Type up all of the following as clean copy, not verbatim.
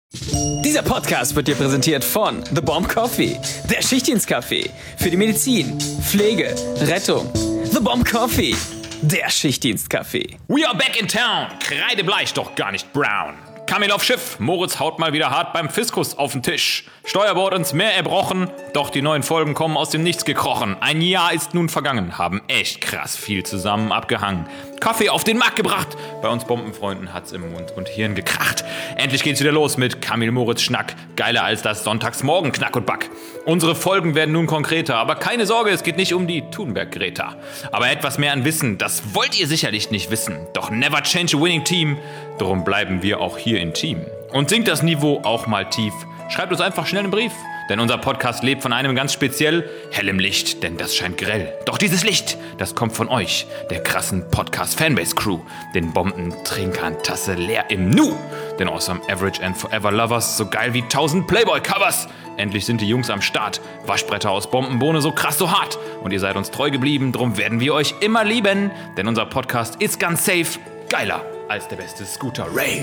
Dieser Podcast wird dir präsentiert von The Bomb Coffee, der Schichtdienstkaffee für die Medizin, Pflege, Rettung. The Bomb Coffee, der Schichtdienstkaffee. We are back in town. Kreidebleich, doch gar nicht brown. Kamil auf Schiff, Moritz haut mal wieder hart beim Fiskus auf den Tisch. Steuerbord ins Meer erbrochen, doch die neuen Folgen kommen aus dem Nichts gekrochen. Ein Jahr ist nun vergangen, haben echt krass viel zusammen abgehangen. Kaffee auf den Markt gebracht, bei uns Bombenfreunden hat's im Mund und Hirn gekracht. Endlich geht's wieder los mit Kamil Moritz Schnack, geiler als das Sonntagsmorgen Knack und Back. Unsere Folgen werden nun konkreter, aber keine Sorge, es geht nicht um die Thunberg-Greta. Aber etwas mehr an Wissen, das wollt ihr sicherlich nicht wissen. Doch never change a winning team, darum bleiben wir auch hier im Team. Und sinkt das Niveau auch mal tief, schreibt uns einfach schnell einen Brief. Denn unser Podcast lebt von einem ganz speziell hellem Licht, denn das scheint grell. Doch dieses Licht, das kommt von euch, der krassen Podcast-Fanbase-Crew, den Bombentrinkern Tasse leer im Nu, den Awesome Average and Forever Lovers, so geil wie 1000 Playboy-Covers. Endlich sind die Jungs am Start, Waschbretter aus Bombenbohne so krass, so hart. Und ihr seid uns treu geblieben, drum werden wir euch immer lieben, denn unser Podcast ist ganz safe, geiler als der beste Scooter-Rave.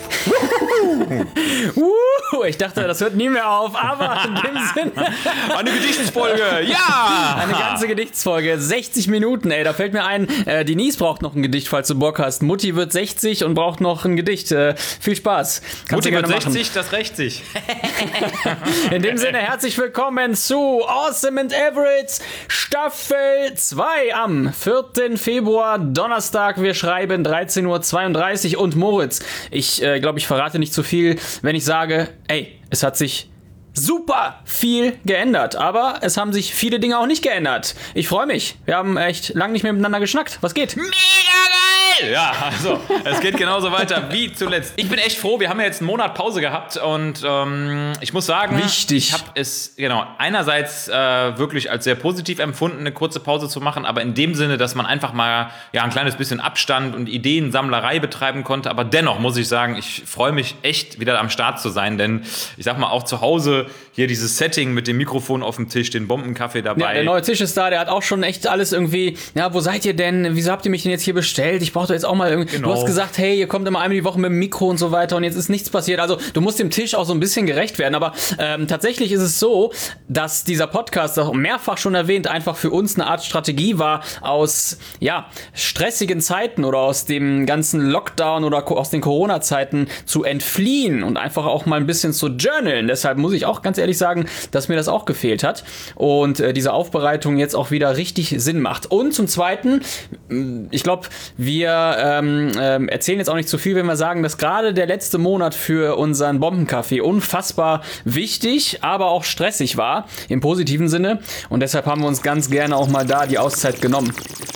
Ich dachte, das hört nie mehr auf, aber in dem Sinne... Eine Gedichtsfolge, ja! Eine ganze Gedichtsfolge, 60 Minuten, ey, da fällt mir ein, Denise braucht noch ein Gedicht, falls du Bock hast. Mutti wird 60 und braucht noch ein Gedicht. Viel Spaß. Mutti wird 60, das rächt sich. In dem Sinne, herzlich willkommen zu Awesome and Average Staffel 2 am 4. Februar, Donnerstag. Wir schreiben 13:32 Uhr und Moritz, ich glaube, ich verrate nicht zu viel, wenn ich sage, ey, es hat sich super viel geändert, aber es haben sich viele Dinge auch nicht geändert. Ich freue mich. Wir haben echt lange nicht mehr miteinander geschnackt. Was geht? Mega geil! Ja, also, es geht genauso weiter wie zuletzt. Ich bin echt froh, wir haben ja jetzt einen Monat Pause gehabt und ich muss sagen, wichtig. Ich habe es einerseits wirklich als sehr positiv empfunden, eine kurze Pause zu machen, aber in dem Sinne, dass man einfach mal ein kleines bisschen Abstand und Ideensammlerei betreiben konnte, aber dennoch muss ich sagen, ich freue mich echt wieder am Start zu sein, denn ich sag mal auch zu Hause hier dieses Setting mit dem Mikrofon auf dem Tisch, den Bombenkaffee dabei. Ja, der neue Tisch ist da, der hat auch schon echt alles irgendwie, ja, wo seid ihr denn? Wieso habt ihr mich denn jetzt hier bestellt? Ich brauche doch jetzt auch mal irgendwie, genau. Du hast gesagt, hey, ihr kommt immer einmal die Woche mit dem Mikro und so weiter und jetzt ist nichts passiert. Also du musst dem Tisch auch so ein bisschen gerecht werden, aber tatsächlich ist es so, dass dieser Podcast, auch mehrfach schon erwähnt, einfach für uns eine Art Strategie war, aus, stressigen Zeiten oder aus dem ganzen Lockdown oder aus den Corona-Zeiten zu entfliehen und einfach auch mal ein bisschen zu journalen. Deshalb muss ich auch ganz ehrlich sagen, dass mir das auch gefehlt hat und diese Aufbereitung jetzt auch wieder richtig Sinn macht. Und zum Zweiten, ich glaube, wir erzählen jetzt auch nicht zu viel, wenn wir sagen, dass gerade der letzte Monat für unseren Bombenkaffee unfassbar wichtig, aber auch stressig war, im positiven Sinne. Und deshalb haben wir uns ganz gerne auch mal da die Auszeit genommen.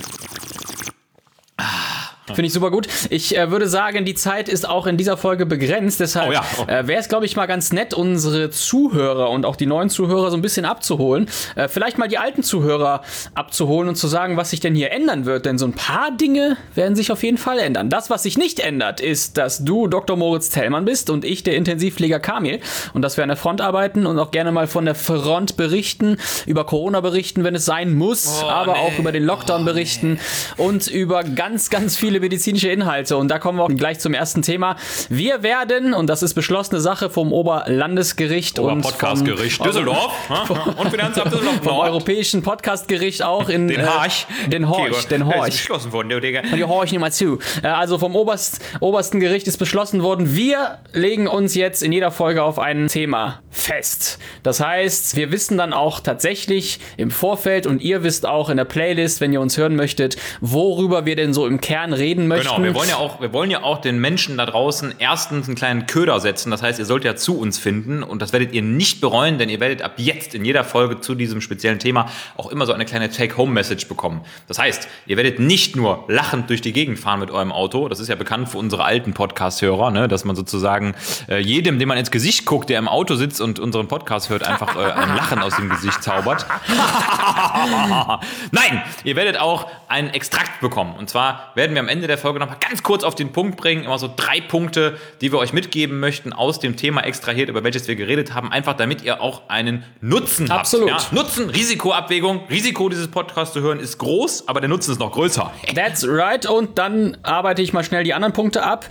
Finde ich super gut. Ich würde sagen, die Zeit ist auch in dieser Folge begrenzt. Deshalb wäre es, glaube ich, mal ganz nett, unsere Zuhörer und auch die neuen Zuhörer so ein bisschen abzuholen. Vielleicht mal die alten Zuhörer abzuholen und zu sagen, was sich denn hier ändern wird. Denn so ein paar Dinge werden sich auf jeden Fall ändern. Das, was sich nicht ändert, ist, dass du Dr. Moritz Thälmann bist und ich der Intensivpfleger Kamil. Und dass wir an der Front arbeiten und auch gerne mal von der Front berichten, über Corona berichten, wenn es sein muss, aber auch über den Lockdown berichten und über ganz, ganz viele medizinische Inhalte. Und da kommen wir auch gleich zum ersten Thema. Wir werden, und das ist beschlossene Sache vom Oberlandesgericht und Podcastgericht Düsseldorf und Finanzamt Düsseldorf vom Europäischen Podcastgericht auch in Den Horch. Den Horch. Ist beschlossen worden, Digga. Die Horch nicht mal zu. Also vom obersten Gericht ist beschlossen worden, wir legen uns jetzt in jeder Folge auf ein Thema fest. Das heißt, wir wissen dann auch tatsächlich im Vorfeld und ihr wisst auch in der Playlist, wenn ihr uns hören möchtet, worüber wir denn so im Kern reden möchten. Genau, wir wollen ja auch den Menschen da draußen erstens einen kleinen Köder setzen. Das heißt, ihr sollt ja zu uns finden und das werdet ihr nicht bereuen, denn ihr werdet ab jetzt in jeder Folge zu diesem speziellen Thema auch immer so eine kleine Take-Home-Message bekommen. Das heißt, ihr werdet nicht nur lachend durch die Gegend fahren mit eurem Auto. Das ist ja bekannt für unsere alten Podcast-Hörer, ne? Dass man sozusagen jedem, dem man ins Gesicht guckt, der im Auto sitzt und unseren Podcast hört, einfach ein Lachen aus dem Gesicht zaubert. Nein, ihr werdet auch einen Extrakt bekommen. Und zwar werden wir am Ende Ende der Folge nochmal ganz kurz auf den Punkt bringen. Immer so 3 Punkte, die wir euch mitgeben möchten aus dem Thema extrahiert, über welches wir geredet haben. Einfach damit ihr auch einen Nutzen habt. Absolut. Ja? Nutzen, Risikoabwägung. Risiko, dieses Podcast zu hören, ist groß, aber der Nutzen ist noch größer. That's right. Und dann arbeite ich mal schnell die anderen Punkte ab.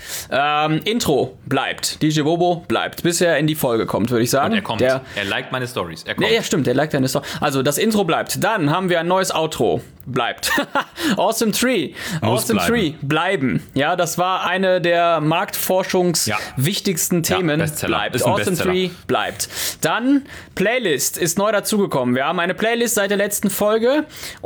Intro bleibt. DJ Bobo bleibt, bis er in die Folge kommt, würde ich sagen. Und er kommt. Er liked meine Stories. Er kommt. Ja, stimmt, er liked deine Story. Also, das Intro bleibt. Dann haben wir ein neues Outro. Bleibt. Awesome Tree. Awesome Tree. Bleiben. Ja, das war eine der marktforschungs-wichtigsten Themen. Bleibt. Awesome Tree bleibt. Dann Playlist ist neu dazugekommen. Wir haben eine Playlist seit der letzten Folge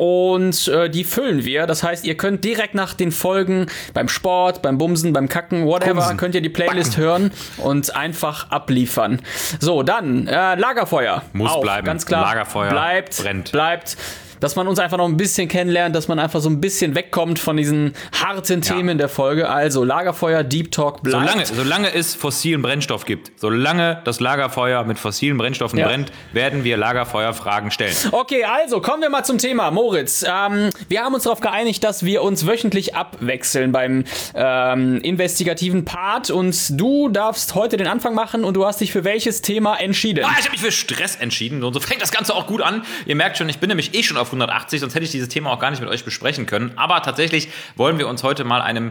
und die füllen wir. Das heißt, ihr könnt direkt nach den Folgen beim Sport, beim Bumsen, beim Kacken, whatever, könnt ihr die Playlist hören und einfach abliefern. So, dann Lagerfeuer. Muss auch, bleiben. Ganz klar. Lagerfeuer bleibt. Dass man uns einfach noch ein bisschen kennenlernt, dass man einfach so ein bisschen wegkommt von diesen harten Themen der Folge. Also Lagerfeuer, Deep Talk bleibt. Solange es fossilen Brennstoff gibt, solange das Lagerfeuer mit fossilen Brennstoffen brennt, werden wir Lagerfeuerfragen stellen. Okay, also kommen wir mal zum Thema. Moritz, wir haben uns darauf geeinigt, dass wir uns wöchentlich abwechseln beim investigativen Part und du darfst heute den Anfang machen und du hast dich für welches Thema entschieden? Ich habe mich für Stress entschieden und so fängt das Ganze auch gut an. Ihr merkt schon, ich bin nämlich schon auf 180, sonst hätte ich dieses Thema auch gar nicht mit euch besprechen können. Aber tatsächlich wollen wir uns heute mal einem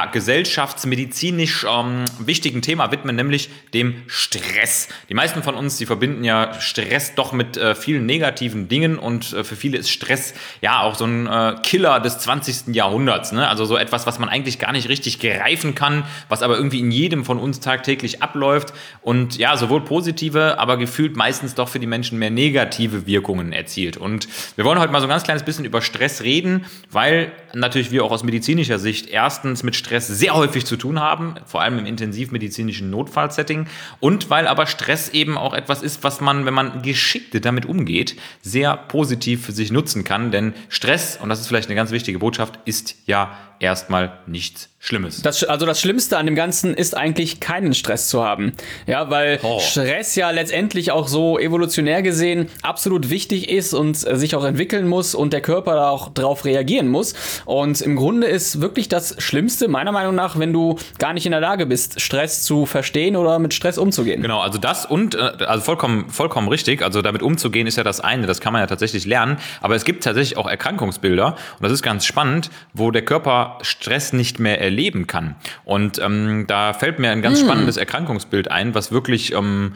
gesellschaftsmedizinisch wichtigen Thema widmen, nämlich dem Stress. Die meisten von uns, die verbinden ja Stress doch mit vielen negativen Dingen und für viele ist Stress ja auch so ein Killer des 20. Jahrhunderts. Ne? Also so etwas, was man eigentlich gar nicht richtig greifen kann, was aber irgendwie in jedem von uns tagtäglich abläuft und ja, sowohl positive, aber gefühlt meistens doch für die Menschen mehr negative Wirkungen erzielt. Und wir wollen heute mal so ein ganz kleines bisschen über Stress reden, weil natürlich wir auch aus medizinischer Sicht erstens mit Stress sehr häufig zu tun haben, vor allem im intensivmedizinischen Notfallsetting und weil aber Stress eben auch etwas ist, was man, wenn man geschickt damit umgeht, sehr positiv für sich nutzen kann, denn Stress, und das ist vielleicht eine ganz wichtige Botschaft, ist ja erstmal nichts Schlimmes. Das Schlimmste an dem Ganzen ist eigentlich keinen Stress zu haben. Ja, weil Stress ja letztendlich auch so evolutionär gesehen absolut wichtig ist und sich auch entwickeln muss und der Körper da auch drauf reagieren muss. Und im Grunde ist wirklich das Schlimmste, meiner Meinung nach, wenn du gar nicht in der Lage bist, Stress zu verstehen oder mit Stress umzugehen. Genau, also das und, also vollkommen richtig, also damit umzugehen ist ja das eine, das kann man ja tatsächlich lernen, aber es gibt tatsächlich auch Erkrankungsbilder und das ist ganz spannend, wo der Körper Stress nicht mehr erleben kann. Und da fällt mir ein ganz spannendes Erkrankungsbild ein, was wirklich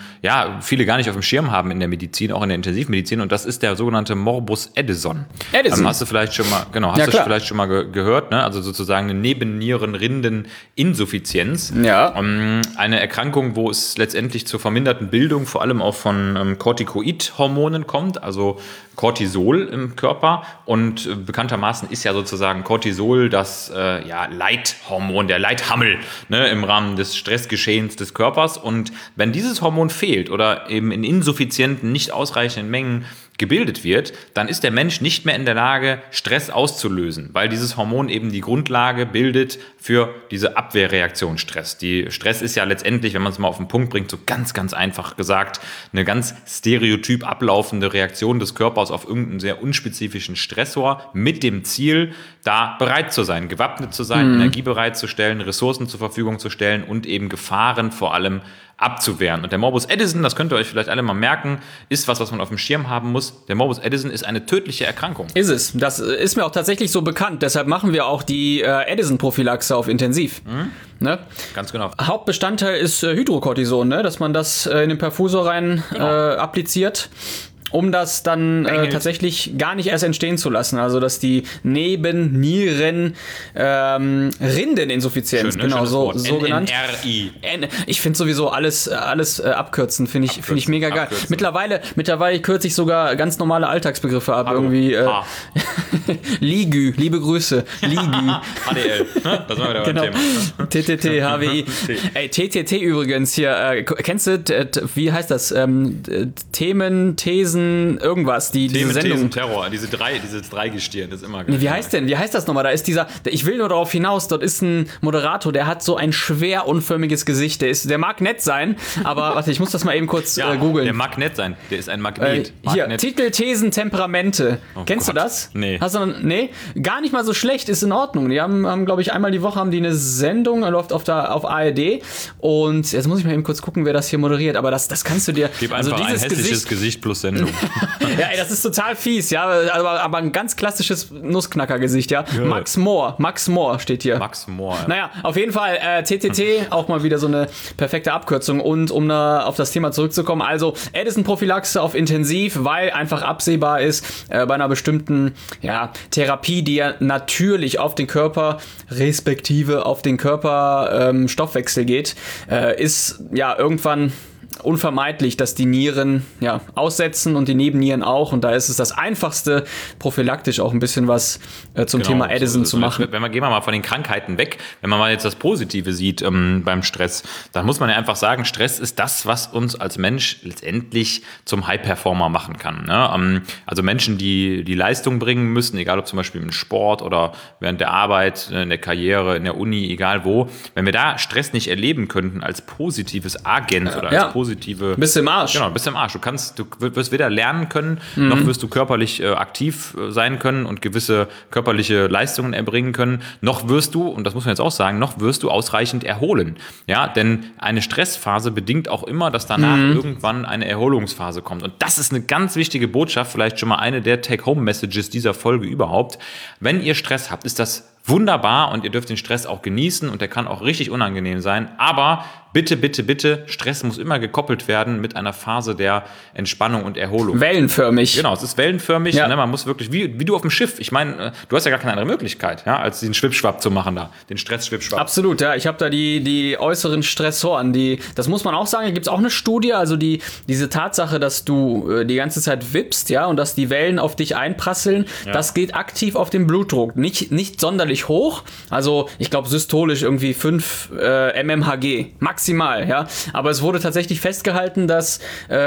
viele gar nicht auf dem Schirm haben in der Medizin, auch in der Intensivmedizin, und das ist der sogenannte Morbus Addison. Hast du vielleicht schon mal, gehört, ne? Also sozusagen eine Nebennierenrindeninsuffizienz. Ja. Eine Erkrankung, wo es letztendlich zur verminderten Bildung vor allem auch von Corticoid-Hormonen kommt, also Cortisol im Körper, und bekanntermaßen ist ja sozusagen Cortisol das Leithormon, der Leithammel, ne, im Rahmen des Stressgeschehens des Körpers, und wenn dieses Hormon fehlt oder eben in insuffizienten, nicht ausreichenden Mengen gebildet wird, dann ist der Mensch nicht mehr in der Lage, Stress auszulösen, weil dieses Hormon eben die Grundlage bildet für diese Abwehrreaktion Stress. Die Stress ist ja letztendlich, wenn man es mal auf den Punkt bringt, so ganz, ganz einfach gesagt, eine ganz stereotyp ablaufende Reaktion des Körpers auf irgendeinen sehr unspezifischen Stressor mit dem Ziel, da bereit zu sein, gewappnet zu sein, Energie bereitzustellen, Ressourcen zur Verfügung zu stellen und eben Gefahren vor allem abzuwehren. Und der Morbus Addison, das könnt ihr euch vielleicht alle mal merken, ist was man auf dem Schirm haben muss. Der Morbus Addison ist eine tödliche Erkrankung. Ist es. Das ist mir auch tatsächlich so bekannt. Deshalb machen wir auch die Addison-Prophylaxe auf Intensiv. Ne? Ganz genau. Hauptbestandteil ist Hydrocortison, ne? Dass man das in den Perfusor rein appliziert, um das dann tatsächlich gar nicht erst entstehen zu lassen. Also, dass die Nebennieren Rindeninsuffizienz, schön, ne? genau, so genannt. NRI. Ich finde sowieso alles abkürzen, finde ich mega geil. Mittlerweile kürze ich sogar ganz normale Alltagsbegriffe ab. Hallo. Irgendwie Ligü, liebe Grüße. Ligü. HDL, ne? Das war wieder beim Thema. TTT, HWI. Ey, TTT übrigens hier, kennst du, wie heißt das? Themen, Thesen, Thesen, irgendwas, diese Sendung. Thesen, Terror, dieses Dreigestirn, das ist immer geil. Nee, wie heißt das nochmal? Da ist ich will nur darauf hinaus, dort ist ein Moderator, der hat so ein schwer unförmiges Gesicht. Der mag nett sein, aber warte, ich muss das mal eben kurz googeln. Der mag nett sein, der ist ein Magnet. Hier, Titel, Thesen, Temperamente. Kennst du das? Nee. Nee? Gar nicht mal so schlecht, ist in Ordnung. Die haben glaube ich, einmal die Woche haben die eine Sendung, läuft auf ARD und jetzt muss ich mal eben kurz gucken, wer das hier moderiert, aber das kannst du dir... Gib einfach ein hässliches Gesicht plus Sendung. Ja, ey, das ist total fies, ja, aber ein ganz klassisches Nussknacker-Gesicht, ja. Max Mohr steht hier. Max Mohr. Ja. Naja, auf jeden Fall, TTT, auch mal wieder so eine perfekte Abkürzung. Und um auf das Thema zurückzukommen, also Addison-Prophylaxe auf Intensiv, weil einfach absehbar ist, bei einer bestimmten Therapie, die ja natürlich auf den Körper, respektive auf den Körper Stoffwechsel geht, ist ja irgendwann unvermeidlich, dass die Nieren aussetzen und die Nebennieren auch. Und da ist es das Einfachste, prophylaktisch auch ein bisschen was zum Thema Addison zu machen. Gehen wir mal von den Krankheiten weg. Wenn man mal jetzt das Positive sieht beim Stress, dann muss man ja einfach sagen, Stress ist das, was uns als Mensch letztendlich zum High-Performer machen kann. Ne? Also Menschen, die Leistung bringen müssen, egal ob zum Beispiel im Sport oder während der Arbeit, in der Karriere, in der Uni, egal wo. Wenn wir da Stress nicht erleben könnten als positives Agent oder als positive... Bist im Arsch. Genau, bist im Arsch. Du wirst weder lernen können, noch wirst du körperlich aktiv sein können und gewisse körperliche Leistungen erbringen können, noch wirst du, und das muss man jetzt auch sagen, noch wirst du ausreichend erholen. Ja, denn eine Stressphase bedingt auch immer, dass danach irgendwann eine Erholungsphase kommt. Und das ist eine ganz wichtige Botschaft, vielleicht schon mal eine der Take-Home-Messages dieser Folge überhaupt. Wenn ihr Stress habt, ist das wunderbar und ihr dürft den Stress auch genießen und der kann auch richtig unangenehm sein, aber bitte, bitte, bitte, Stress muss immer gekoppelt werden mit einer Phase der Entspannung und Erholung. Wellenförmig. Genau, es ist wellenförmig, ne? Man muss wirklich, wie du auf dem Schiff, ich meine, du hast ja gar keine andere Möglichkeit, als den Schwippschwapp zu machen da, den Stress-Schwippschwapp. Absolut, ja, ich habe da die äußeren Stressoren, das muss man auch sagen, da gibt es auch eine Studie, also diese Tatsache, dass du die ganze Zeit wippst, und dass die Wellen auf dich einprasseln, das geht aktiv auf den Blutdruck, nicht sonderlich hoch, also ich glaube systolisch irgendwie 5 mmHg, maximal, aber es wurde tatsächlich festgehalten, dass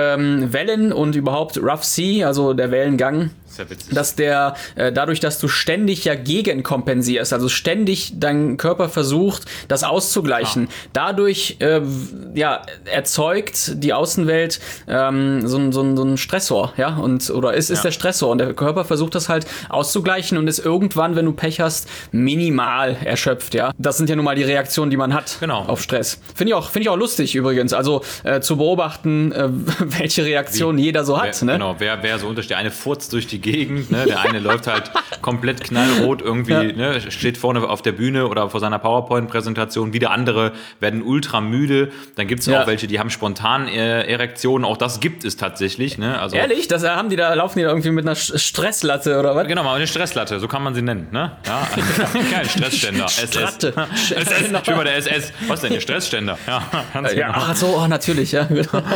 Wellen und überhaupt Rough Sea, also der Wellengang, dass dadurch, dass du ständig gegenkompensierst, also ständig dein Körper versucht, das auszugleichen, dadurch erzeugt die Außenwelt so einen Stressor, ist der Stressor und der Körper versucht das halt auszugleichen und ist irgendwann, wenn du Pech hast, minimal erschöpft, Das sind ja nun mal die Reaktionen, die man hat auf Stress. Finde ich auch lustig übrigens, also zu beobachten, welche Reaktionen jeder so hat. Genau, wer so untersteht, der eine furzt durch die Gegend, ne? Der eine läuft halt komplett knallrot irgendwie, steht vorne auf der Bühne oder vor seiner PowerPoint-Präsentation, wieder andere werden ultra müde, dann gibt es auch welche, die haben spontan Erektionen, auch das gibt es tatsächlich. Ne? Also, ehrlich? Laufen die da irgendwie mit einer Stresslatte oder was? Genau, mal eine Stresslatte, so kann man sie nennen. Ne? Ja. Kein Stressständer. Stratte. SS, schon mal der SS. Was denn, der Stressständer? Ja, ganz genau. Ach so, natürlich, ja,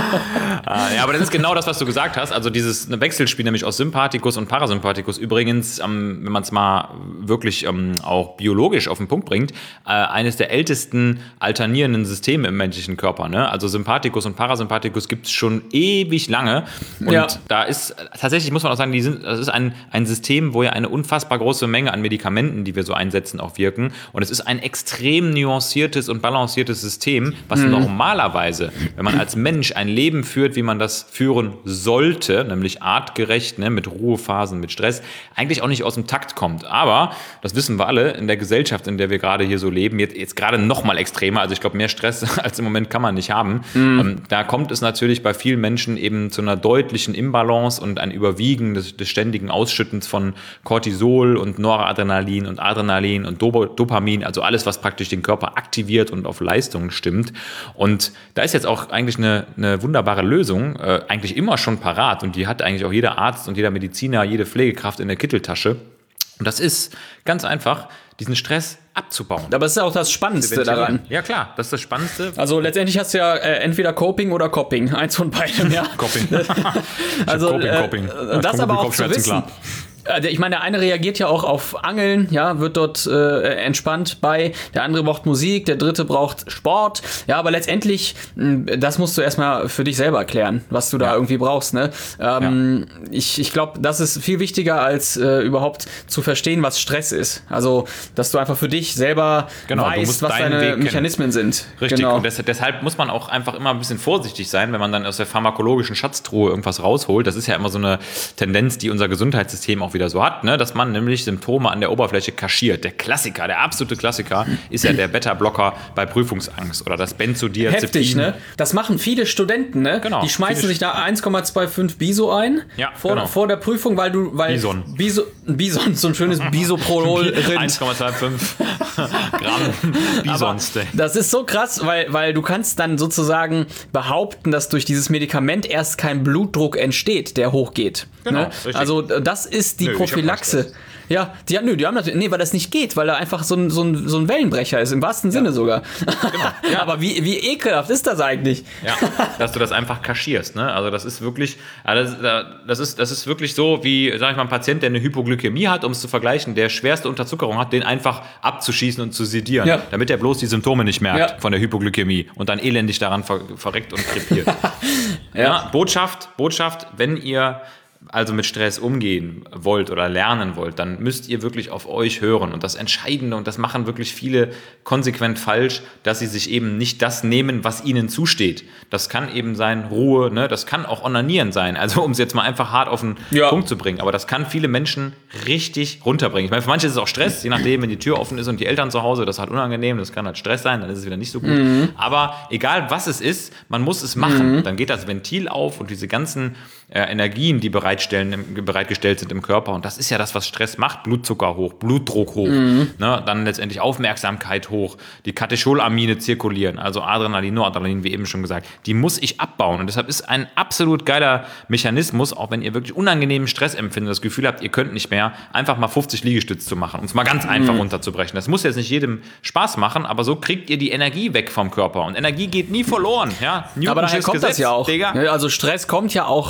aber das ist genau das, was du gesagt hast, also dieses Wechselspiel nämlich aus Sympathikus und Parasympathikus, übrigens, wenn man es mal wirklich auch biologisch auf den Punkt bringt, eines der ältesten alternierenden Systeme im menschlichen Körper. Ne? Also Sympathikus und Parasympathikus gibt es schon ewig lange. Und da ist tatsächlich, muss man auch sagen, das ist ein System, wo ja eine unfassbar große Menge an Medikamenten, die wir so einsetzen, auch wirken. Und es ist ein extrem nuanciertes und balanciertes System, was normalerweise, wenn man als Mensch ein Leben führt, wie man das führen sollte, nämlich artgerecht, ne, mit Ruhephasen, mit Stress, eigentlich auch nicht aus dem Takt kommt. Aber, das wissen wir alle, in der Gesellschaft, in der wir gerade hier so leben, jetzt gerade noch mal extremer, also ich glaube, mehr Stress als im Moment kann man nicht haben. Da kommt es natürlich bei vielen Menschen eben zu einer deutlichen Imbalance und ein Überwiegen des ständigen Ausschüttens von Cortisol und Noradrenalin und Adrenalin und Dopamin, also alles, was praktisch den Körper aktiviert und auf Leistung stimmt. Und da ist jetzt auch eigentlich eine wunderbare Lösung, eigentlich immer schon parat und die hat eigentlich auch jeder Arzt und jeder Mediziner, jede Pflegekraft in der Kitteltasche. Und das ist ganz einfach, diesen Stress abzubauen. Aber es ist auch das Spannendste daran. Ja klar, das ist das Spannendste. Also letztendlich hast du ja entweder Coping oder Copping. Eins von beidem, Coping. Also Coping. Das aber auch zu wissen. Ich meine, der eine reagiert ja auch auf Angeln, ja, wird dort entspannt bei, der andere braucht Musik, der dritte braucht Sport, ja, aber letztendlich, das musst du erstmal für dich selber erklären, was du da irgendwie brauchst, ne? Ich glaube, das ist viel wichtiger, als überhaupt zu verstehen, was Stress ist. Also, dass du einfach für dich selber weißt, was deine Mechanismen sind. Richtig, und deshalb muss man auch einfach immer ein bisschen vorsichtig sein, wenn man dann aus der pharmakologischen Schatztruhe irgendwas rausholt. Das ist ja immer so eine Tendenz, die unser Gesundheitssystem auch wieder so hat, ne? Dass man nämlich Symptome an der Oberfläche kaschiert. Der Klassiker, der absolute Klassiker ist ja der Beta-Blocker bei Prüfungsangst oder das Benzodiazepin. Heftig, ne? Das machen viele Studenten, ne? Genau. Die schmeißen sich da 1,25 Biso ein vor der Prüfung, weil Bison, so ein schönes Bisoprolol-Rind. 1,25 Gramm Bison-Steak. Das ist so krass, weil du kannst dann sozusagen behaupten, dass durch dieses Medikament erst kein Blutdruck entsteht, der hochgeht. Genau, ne? Also das ist die Prophylaxe. Ja, die haben natürlich, weil das nicht geht, weil er einfach so ein Wellenbrecher ist, im wahrsten Sinne sogar. Genau. Ja. Aber wie ekelhaft ist das eigentlich? Ja, dass du das einfach kaschierst, ne? Also das ist wirklich, das ist wirklich so, wie, sag ich mal, ein Patient, der eine Hypoglykämie hat, um es zu vergleichen, der schwerste Unterzuckerung hat, den einfach abzuschießen und zu sedieren, damit er bloß die Symptome nicht merkt von der Hypoglykämie und dann elendig daran verreckt und krepiert. Botschaft, wenn ihr also mit Stress umgehen wollt oder lernen wollt, dann müsst ihr wirklich auf euch hören. Und das Entscheidende, und das machen wirklich viele konsequent falsch, dass sie sich eben nicht das nehmen, was ihnen zusteht. Das kann eben sein Ruhe, ne? Das kann auch Onanieren sein. Also um es jetzt mal einfach hart auf den Punkt zu bringen. Aber das kann viele Menschen richtig runterbringen. Ich meine, für manche ist es auch Stress, je nachdem, wenn die Tür offen ist und die Eltern zu Hause, das ist halt unangenehm, das kann halt Stress sein, dann ist es wieder nicht so gut. Aber egal was es ist, man muss es machen. Dann geht das Ventil auf und diese ganzen Energien, die bereitgestellt sind im Körper. Und das ist ja das, was Stress macht. Blutzucker hoch, Blutdruck hoch, ne? Dann letztendlich Aufmerksamkeit hoch, die Katecholamine zirkulieren, also Adrenalin, Noradrenalin, wie eben schon gesagt. Die muss ich abbauen. Und deshalb ist ein absolut geiler Mechanismus, auch wenn ihr wirklich unangenehmen Stress empfindet, das Gefühl habt, ihr könnt nicht mehr, einfach mal 50 Liegestütze zu machen, um es mal ganz einfach runterzubrechen. Das muss jetzt nicht jedem Spaß machen, aber so kriegt ihr die Energie weg vom Körper. Und Energie geht nie verloren. Ja? Aber daher kommt Gesetz, das ja auch. Digga. Also Stress kommt ja auch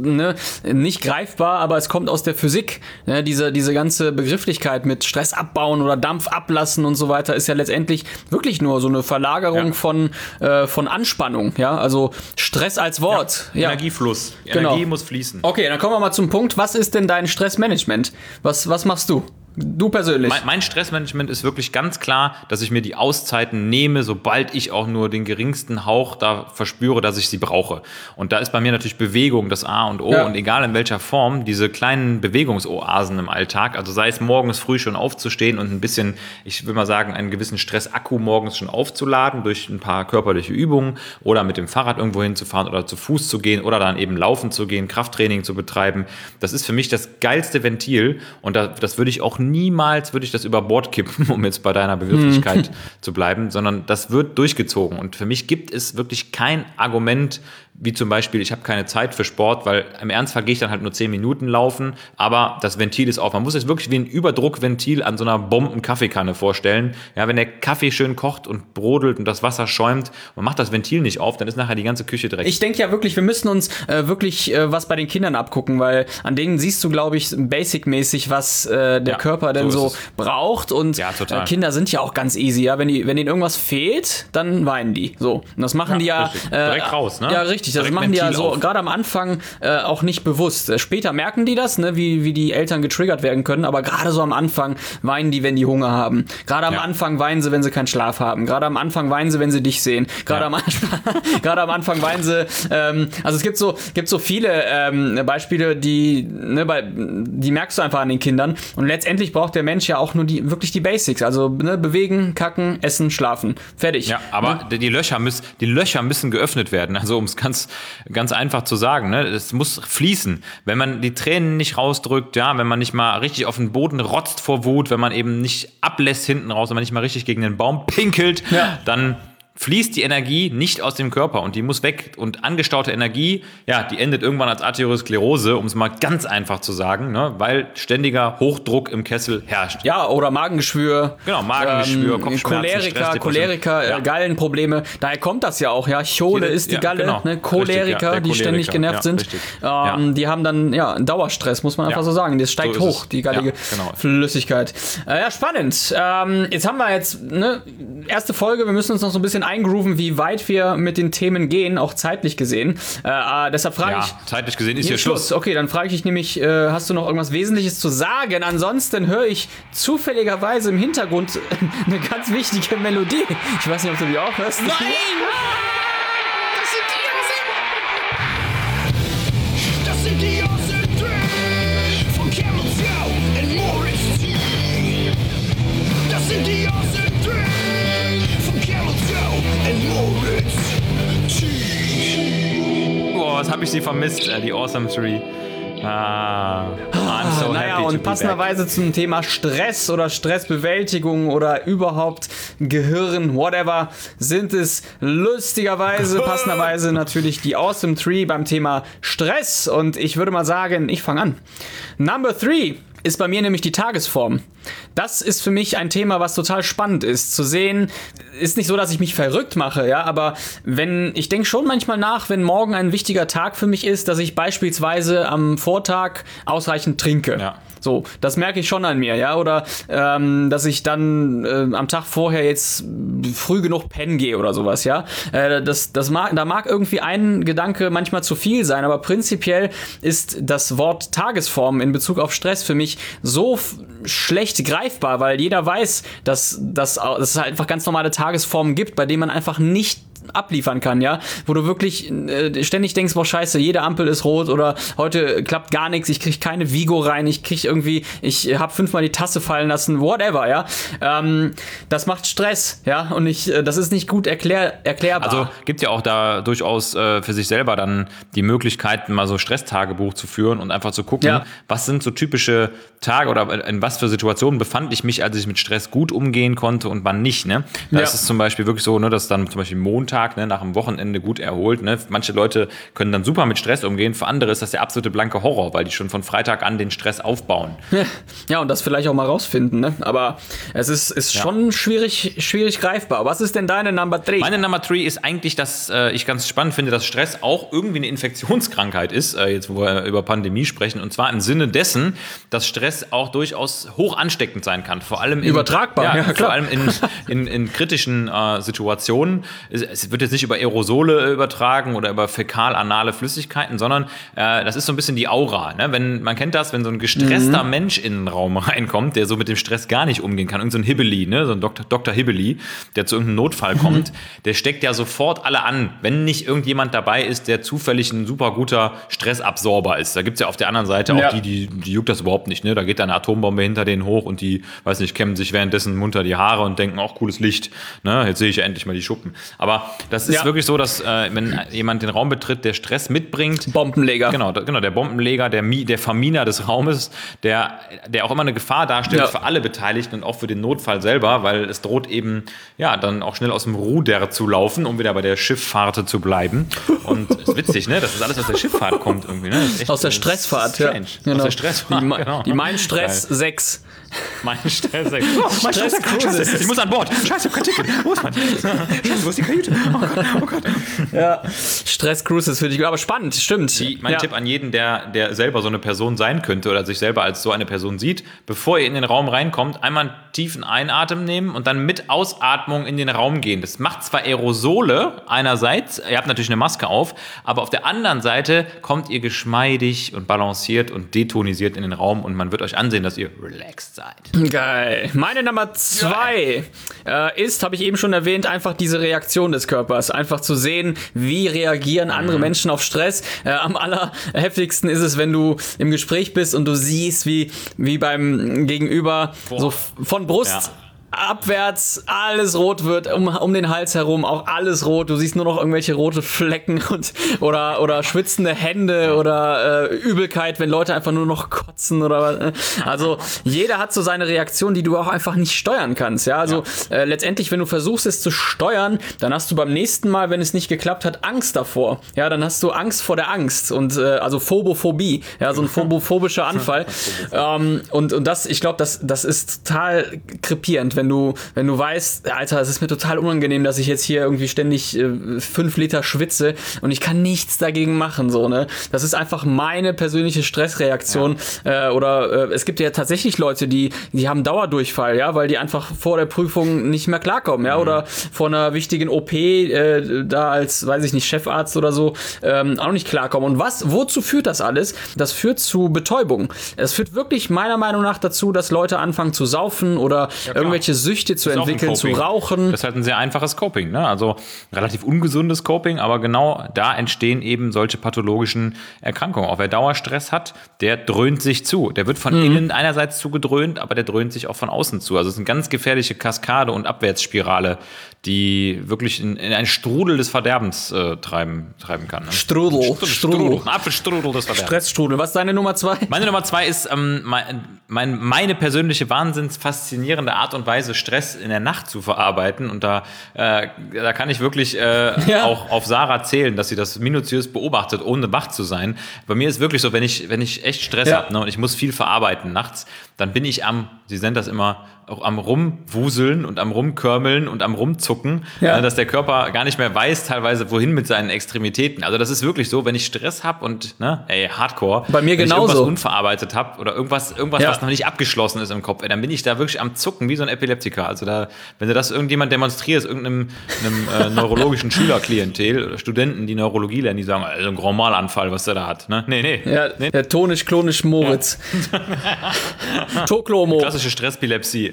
nicht greifbar, aber es kommt aus der Physik. Ne? Diese ganze Begrifflichkeit mit Stress abbauen oder Dampf ablassen und so weiter ist ja letztendlich wirklich nur so eine Verlagerung von Anspannung. Ja? Also Stress als Wort. Ja. Energiefluss. Energie muss fließen. Okay, dann kommen wir mal zum Punkt. Was ist denn dein Stressmanagement? Was machst du? Du persönlich? Mein Stressmanagement ist wirklich ganz klar, dass ich mir die Auszeiten nehme, sobald ich auch nur den geringsten Hauch da verspüre, dass ich sie brauche. Und da ist bei mir natürlich Bewegung das A und O. Und egal in welcher Form, diese kleinen Bewegungsoasen im Alltag, also sei es morgens früh schon aufzustehen und ein bisschen, ich will mal sagen, einen gewissen Stressakku morgens schon aufzuladen durch ein paar körperliche Übungen oder mit dem Fahrrad irgendwo hinzufahren oder zu Fuß zu gehen oder dann eben laufen zu gehen, Krafttraining zu betreiben. Das ist für mich das geilste Ventil und das würde ich auch niemals das über Bord kippen, um jetzt bei deiner Begrifflichkeit zu bleiben, sondern das wird durchgezogen. Und für mich gibt es wirklich kein Argument, wie zum Beispiel, ich habe keine Zeit für Sport, weil im Ernstfall gehe ich dann halt nur 10 Minuten laufen, aber das Ventil ist auf. Man muss es wirklich wie ein Überdruckventil an so einer Bomben-Kaffeekanne vorstellen. Ja, wenn der Kaffee schön kocht und brodelt und das Wasser schäumt, man macht das Ventil nicht auf, dann ist nachher die ganze Küche dreckig. Ich denke ja wirklich, wir müssen uns was bei den Kindern abgucken, weil an denen siehst du, glaube ich, basic-mäßig, was der Körper denn so braucht. Und Kinder sind ja auch ganz easy. Ja? Wenn ihnen irgendwas fehlt, dann weinen die. So. Und das machen die ja direkt raus, ne? Ja, richtig. Das machen die ja so gerade am Anfang auch nicht bewusst. Später merken die das, ne, wie die Eltern getriggert werden können, aber gerade so am Anfang weinen die, wenn die Hunger haben. Gerade am Anfang weinen sie, wenn sie keinen Schlaf haben. Gerade am Anfang weinen sie, wenn sie dich sehen. Gerade am Anfang weinen sie. Also es gibt so viele Beispiele, die merkst du einfach an den Kindern. Und letztendlich braucht der Mensch ja auch nur wirklich die Basics. Also bewegen, kacken, essen, schlafen. Fertig. Ja, aber die Löcher müssen geöffnet werden. Also um es ganz einfach zu sagen, ne? Es muss fließen. Wenn man die Tränen nicht rausdrückt, ja, wenn man nicht mal richtig auf den Boden rotzt vor Wut, wenn man eben nicht ablässt hinten raus, wenn man nicht mal richtig gegen den Baum pinkelt, dann fließt die Energie nicht aus dem Körper und die muss weg. Und angestaute Energie, ja, die endet irgendwann als Arteriosklerose, um es mal ganz einfach zu sagen, ne? Weil ständiger Hochdruck im Kessel herrscht. Ja, oder Magengeschwür. Genau, Magengeschwür, Kopfschmerzen, Choleriker, Gallenprobleme. Daher kommt das ja auch, ja. Chole ist die Galle, genau. ne? Choleriker, Richtig, die ständig genervt sind. Die haben dann einen Dauerstress, muss man einfach so sagen. Das steigt hoch, die gallige Flüssigkeit. Ja, spannend. Jetzt haben wir ne, erste Folge, wir müssen uns noch so ein bisschen eingrooven, wie weit wir mit den Themen gehen, auch zeitlich gesehen. Deshalb frage ich... zeitlich gesehen ist hier Schluss. Okay, dann frage ich nämlich, hast du noch irgendwas Wesentliches zu sagen? Ansonsten höre ich zufälligerweise im Hintergrund eine ganz wichtige Melodie. Ich weiß nicht, ob du die auch hörst. Nein! Das sind die Awesome 3 von Camel Joe und Morris T. Das sind die Awesome 3 von Camel Joe und Morris T. Boah, was habe ich sie vermisst, die Awesome 3. I'm so happy und to be passenderweise back. zum Thema Stress oder Stressbewältigung oder überhaupt Gehirn, whatever, sind es lustigerweise, passenderweise natürlich die Awesome 3 beim Thema Stress. Und ich würde mal sagen, ich fange an. Number 3 ist bei mir nämlich die Tagesform. Das ist für mich ein Thema, was total spannend ist. Zu sehen, ist nicht so, dass ich mich verrückt mache, ja, aber ich denke schon manchmal nach, wenn morgen ein wichtiger Tag für mich ist, dass ich beispielsweise am Vortag ausreichend trinke. Ja. So, das merke ich schon an mir, ja, oder dass ich dann am Tag vorher jetzt früh genug pennen gehe oder sowas, ja. Da mag irgendwie ein Gedanke manchmal zu viel sein, aber prinzipiell ist das Wort Tagesform in Bezug auf Stress für mich so schlecht greifbar, weil jeder weiß, dass es halt einfach ganz normale Tagesformen gibt, bei denen man einfach nicht abliefern kann, ja, wo du wirklich ständig denkst, boah, scheiße, jede Ampel ist rot oder heute klappt gar nichts, ich krieg keine Vigo rein, ich habe 5-mal die Tasse fallen lassen, whatever, ja, das macht Stress, ja, und das ist nicht gut erklärbar. Also gibt ja auch da durchaus für sich selber dann die Möglichkeit, mal so Stresstagebuch zu führen und einfach zu gucken, was sind so typische Tage oder in was für Situationen befand ich mich, als ich mit Stress gut umgehen konnte und wann nicht, ne? Da ist es zum Beispiel wirklich so, ne, dass dann zum Beispiel Montag, ne, nach dem Wochenende gut erholt, ne? Manche Leute können dann super mit Stress umgehen, für andere ist das der absolute blanke Horror, weil die schon von Freitag an den Stress aufbauen. Ja, und das vielleicht auch mal rausfinden, ne? Aber es ist schon schwierig greifbar. Was ist denn deine Number 3? Meine Number 3 ist eigentlich, dass ich ganz spannend finde, dass Stress auch irgendwie eine Infektionskrankheit ist, jetzt wo wir über Pandemie sprechen, und zwar im Sinne dessen, dass Stress auch durchaus hoch ansteckend sein kann, vor allem übertragbar, vor allem in kritischen Situationen. Es wird jetzt nicht über Aerosole übertragen oder über fäkal-anale Flüssigkeiten, sondern das ist so ein bisschen die Aura. Ne? Man kennt das, wenn so ein gestresster Mensch in den Raum reinkommt, der so mit dem Stress gar nicht umgehen kann, irgend so ein Hibbeli, ne? So ein Dr. Hibbeli, der zu irgendeinem Notfall kommt, der steckt ja sofort alle an, wenn nicht irgendjemand dabei ist, der zufällig ein super guter Stressabsorber ist. Da gibt es ja auf der anderen Seite auch die juckt das überhaupt nicht. Ne? Da geht da eine Atombombe hinter denen hoch und die, weiß nicht, kämmen sich währenddessen munter die Haare und denken, auch cooles Licht. Ne? Jetzt sehe ich ja endlich mal die Schuppen. Aber das ist wirklich so, dass wenn jemand den Raum betritt, der Stress mitbringt. Bombenleger. Genau, der Bombenleger, der Verminer des Raumes, der auch immer eine Gefahr darstellt für alle Beteiligten und auch für den Notfall selber, weil es droht eben dann auch schnell aus dem Ruder zu laufen, um wieder bei der Schifffahrt zu bleiben. Und es ist witzig, ne? Das ist alles aus der Schifffahrt kommt irgendwie. Ne? Echt, aus der Stressfahrt, ja. Genau. Aus der Stressfahrt, Die Mein Stress 6. Mein Stress 6. Oh, mein Stress Cruises. Ich muss an Bord. Scheiße, ich hab kein Ticket. Wo ist man? Scheiße, wo ist die Kajüte? Oh Gott. Ja, Stress Cruises finde ich gut, aber spannend, stimmt. Mein Tipp an jeden, der selber so eine Person sein könnte oder sich selber als so eine Person sieht, bevor ihr in den Raum reinkommt, einmal einen tiefen Einatmen nehmen und dann mit Ausatmung in den Raum gehen. Das macht zwar Aerosole einerseits, ihr habt natürlich eine Maske auf, aber auf der anderen Seite kommt ihr geschmeidig und balanciert und detonisiert in den Raum und man wird euch ansehen, dass ihr relaxed seid. Geil. Meine Nummer 2 ist, habe ich eben schon erwähnt, einfach diese Reaktion des Körpers. Einfach zu sehen, wie reagieren andere Menschen auf Stress. Am allerheftigsten ist es, wenn du im Gespräch bist und du siehst, wie beim Gegenüber so von Brust abwärts alles rot wird, um den Hals herum auch alles rot. Du siehst nur noch irgendwelche rote Flecken oder schwitzende Hände oder Übelkeit, wenn Leute einfach nur noch kotzen oder was. Also jeder hat so seine Reaktion, die du auch einfach nicht steuern kannst. Ja, also letztendlich, wenn du versuchst es zu steuern, dann hast du beim nächsten Mal, wenn es nicht geklappt hat, Angst davor. Ja, dann hast du Angst vor der Angst und also Phobophobie, ja, so ein phobophobischer Anfall. Und das, ich glaube, das ist total krepierend, wenn du weißt, Alter, es ist mir total unangenehm, dass ich jetzt hier irgendwie ständig 5 Liter schwitze und ich kann nichts dagegen machen, so, ne? Das ist einfach meine persönliche Stressreaktion. Oder es gibt ja tatsächlich Leute, die haben Dauerdurchfall, ja, weil die einfach vor der Prüfung nicht mehr klarkommen, ja, oder vor einer wichtigen OP da als, weiß ich nicht, Chefarzt oder so auch nicht klarkommen. Und wozu führt das alles? Das führt zu Betäubung. Es führt wirklich meiner Meinung nach dazu, dass Leute anfangen zu saufen oder irgendwelche Süchte zu entwickeln, zu rauchen. Das ist halt ein sehr einfaches Coping, ne? Also relativ ungesundes Coping, aber genau da entstehen eben solche pathologischen Erkrankungen. Auch wer Dauerstress hat, der dröhnt sich zu. Der wird von innen einerseits zugedröhnt, aber der dröhnt sich auch von außen zu. Also es ist eine ganz gefährliche Kaskade und Abwärtsspirale, die wirklich in einen Strudel des Verderbens treiben kann. Ne? Strudel. Ein Apfelstrudel des Verderbens. Stressstrudel. Was ist deine Nummer 2? Meine Nummer 2 ist meine persönliche wahnsinns faszinierende Art und Weise, Stress in der Nacht zu verarbeiten. Und da kann ich wirklich auch auf Sarah zählen, dass sie das minutiös beobachtet, ohne wach zu sein. Bei mir ist wirklich so, wenn ich echt Stress habe, ne, und ich muss viel verarbeiten nachts, dann bin ich sie nennt das immer, auch am Rumwuseln und am Rumkörmeln und am Rumzucken, dass der Körper gar nicht mehr weiß teilweise, wohin mit seinen Extremitäten. Also das ist wirklich so, wenn ich Stress habe und, Hardcore, bei mir wenn genauso. ich irgendwas unverarbeitet habe oder irgendwas was noch nicht abgeschlossen ist im Kopf, dann bin ich da wirklich am Zucken, wie so ein Epileptiker. Also da, wenn du das irgendjemand demonstrierst, irgendeinem neurologischen Schülerklientel oder Studenten, die Neurologie lernen, die sagen, also ein Grand Mal-Anfall, was der da hat. Ne? Nee. Ja, der tonisch-klonisch Moritz. Toklo-Mo. Klassische Stresspilepsie.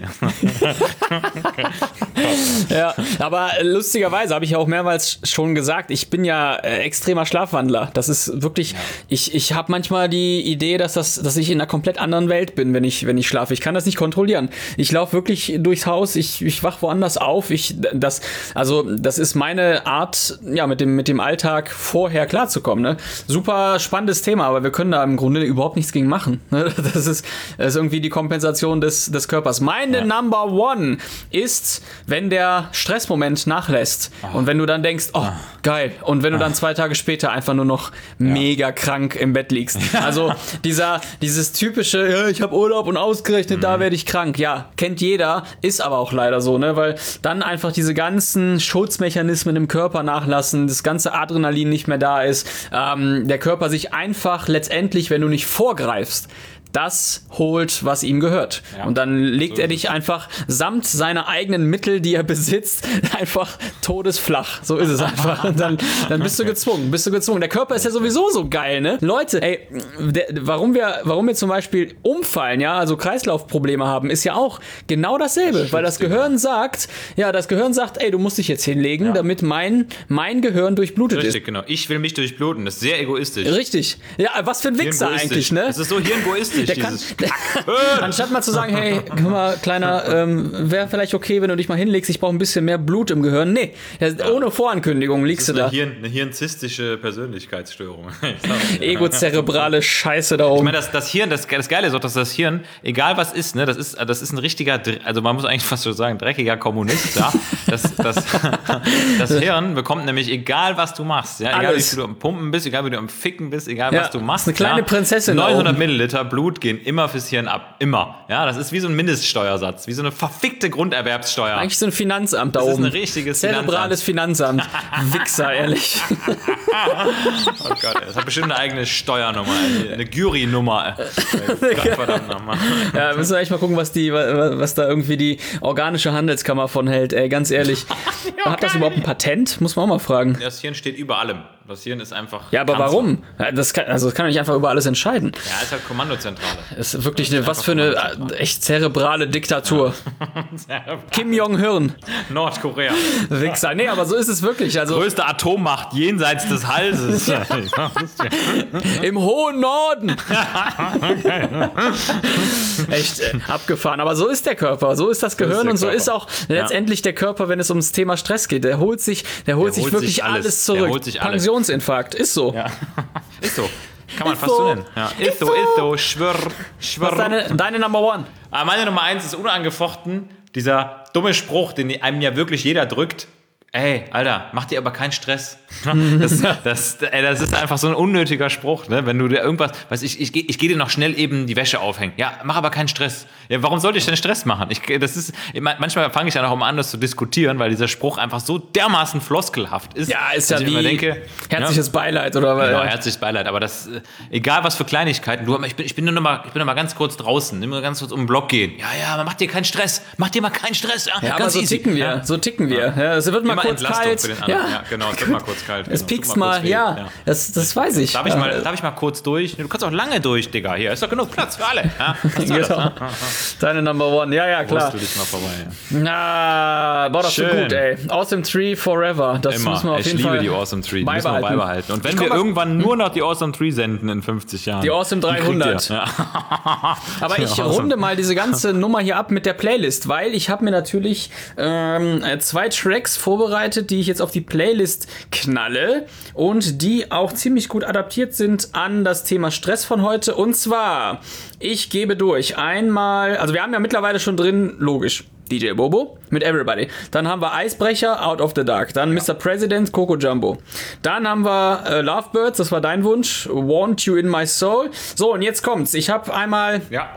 Ja, aber lustigerweise habe ich ja auch mehrmals schon gesagt, ich bin ja extremer Schlafwandler. Das ist wirklich, ich habe manchmal die Idee, dass ich in einer komplett anderen Welt bin, wenn ich schlafe. Ich kann das nicht kontrollieren. Ich laufe wirklich durchs Haus, ich wach woanders auf. Das ist meine Art, ja, mit dem Alltag vorher klarzukommen. Ne? Super spannendes Thema, aber wir können da im Grunde überhaupt nichts gegen machen. Ne? Das ist irgendwie die Kompensation des Körpers. Meine Number One ist, wenn der Stressmoment nachlässt und wenn du dann denkst, oh, geil, und wenn du dann 2 Tage später einfach nur noch mega krank im Bett liegst. Also dieses typische, ich habe Urlaub und ausgerechnet, da werde ich krank. Ja, kennt jeder, ist aber auch leider so, ne, weil dann einfach diese ganzen Schutzmechanismen im Körper nachlassen, das ganze Adrenalin nicht mehr da ist, der Körper sich einfach letztendlich, wenn du nicht vorgreifst, das holt, was ihm gehört. Ja. Und dann legt er dich einfach samt seiner eigenen Mittel, die er besitzt, einfach todesflach. So ist es einfach. Und dann bist du gezwungen. Der Körper ist ja sowieso so geil, ne? Leute, ey, warum wir zum Beispiel umfallen, ja, also Kreislaufprobleme haben, ist ja auch genau dasselbe. Weil das Gehirn sagt, ey, du musst dich jetzt hinlegen, damit mein Gehirn durchblutet ist. Richtig, genau. Ich will mich durchbluten. Das ist sehr egoistisch. Richtig. Ja, was für ein Wichser eigentlich, ne? Das ist so hirngoistisch. Anstatt mal zu sagen, hey, guck mal, Kleiner, wäre vielleicht okay, wenn du dich mal hinlegst, ich brauche ein bisschen mehr Blut im Gehirn. Nee, ohne Vorankündigung liegst du da. Eine hirnzistische Persönlichkeitsstörung. Egozerebrale Scheiße da oben. Ich meine, das Hirn, das Geile ist auch, dass das Hirn, egal was ist, ne, das ist ein richtiger, also man muss eigentlich fast so sagen, dreckiger Kommunist, ja. Das Hirn bekommt nämlich, egal was du machst, ja, egal wie du am Pumpen bist, egal wie du am Ficken bist, egal was du machst. Eine kleine Prinzessin. 900 Milliliter Blut gehen immer fürs Hirn ab. Immer. Ja, das ist wie so ein Mindeststeuersatz, wie so eine verfickte Grunderwerbssteuer. Eigentlich so ein Finanzamt da oben. Das ist ein richtiges Zerebrales Finanzamt. Wichser, ehrlich. Oh Gott, das hat bestimmt eine eigene Steuernummer, eine Gyri-Nummer. Verdammt nochmal. Ja, müssen wir echt mal gucken, was da irgendwie die organische Handelskammer von hält. Ey, ganz ehrlich. Hat das überhaupt ein Patent? Muss man auch mal fragen. Das Hirn steht über allem. Das Hirn ist einfach. Ja, aber Kanzler. warum? Ja, das kann doch nicht einfach über alles entscheiden. Ja, ist halt Kommandozentrale. Das ist wirklich was für eine echt zerebrale Diktatur. Kim Jong-un, Nordkorea. Wichser. Nee, aber so ist es wirklich. Also Größte Atommacht jenseits des Halses. im hohen Norden. Echt abgefahren. Aber so ist der Körper, so ist das Gehirn und so ist auch letztendlich der Körper, wenn es ums Thema Stress geht. Der holt sich wirklich alles zurück. Der holt sich alles. Pensionsinfarkt, ist so. Ja. Ist so. Kann man Ist fast so. so nennen. Ja. Ist so. Schwör. Was ist deine Number one? Aber meine Nummer 1 ist unangefochten dieser dumme Spruch, den einem ja wirklich jeder drückt. Ey, Alter, mach dir aber keinen Stress. Das ist einfach so ein unnötiger Spruch, ne? Wenn du dir irgendwas, ich geh dir noch schnell eben die Wäsche aufhängen. Ja, mach aber keinen Stress. Ja, warum sollte ich denn Stress machen? Manchmal fange ich ja noch an, das zu diskutieren, weil dieser Spruch einfach so dermaßen floskelhaft ist. Ja, ist dass ja ich wie immer denke, herzliches Beileid oder was? Genau, herzliches Beileid, aber das, egal was für Kleinigkeiten, ich bin nur noch mal ganz kurz draußen, nur ganz kurz um den Block gehen. Ja, aber mach dir keinen Stress, Ja, aber so ticken wir, Ja, es wird mal kurz Entlastung kalt. für den anderen. Ja, genau, es wird mal kurz kalt. Es genau. piekst mal, ja. Das weiß ich. Darf ich mal kurz durch? Du kannst auch lange durch, Digga. Hier ist doch genug Platz für alle. Ja, Genau. Deine Number one. Ja, klar. Du dich mal vorbei. Na, boah, das ist so gut, ey. Awesome Tree Forever. Das Immer. müssen wir auf jeden Fall Ich liebe die Awesome Tree. Die müssen wir beibehalten. Und wenn wir irgendwann nur noch die Awesome Tree senden in 50 Jahren. Die Awesome 300. Ja. Aber ich runde mal diese ganze Nummer hier ab mit der Playlist, weil ich habe mir natürlich 2 Tracks vorbereitet, die ich jetzt auf die Playlist knalle und die auch ziemlich gut adaptiert sind an das Thema Stress von heute. Und zwar, ich gebe durch einmal, also wir haben ja mittlerweile schon drin, logisch, DJ Bobo mit Everybody. Dann haben wir Eisbrecher, Out of the Dark. Dann Mr. President, Coco Jumbo. Dann haben wir Lovebirds, das war dein Wunsch, Want You in My Soul. So, und jetzt kommt's. Ich habe einmal